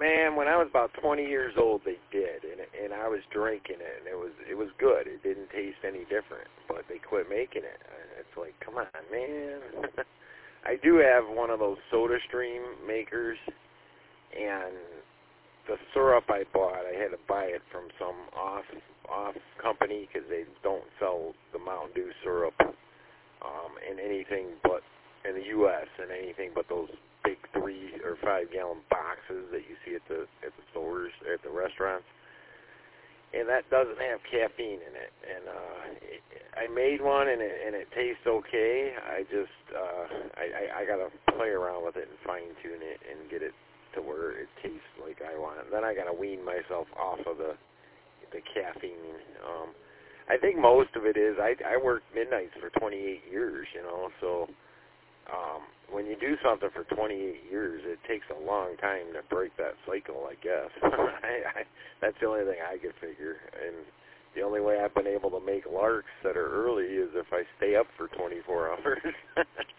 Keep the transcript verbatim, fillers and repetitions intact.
man, when I was about twenty years old, they did, and and I was drinking it, and it was it was good. It didn't taste any different, but they quit making it. It's like, come on, man. I do have one of those SodaStream makers, and the syrup I bought, I had to buy it from some off off company because they don't sell the Mountain Dew syrup um, in anything but in the U S and anything but those big three or five gallon boxes that you see at the at the stores, at the restaurants. And that doesn't have caffeine in it. And uh, it, I made one, and it, and it tastes okay. I just, uh, I, I, I got to play around with it and fine-tune it and get it to where it tastes like I want it. Then I got to wean myself off of the the caffeine. Um, I think most of it is, I, I worked midnights for twenty-eight years, you know, so um, when you do something for twenty-eight years, it takes a long time to break that cycle, I guess. I, I, that's the only thing I could figure. And the only way I've been able to make larks that are early is if I stay up for twenty-four hours.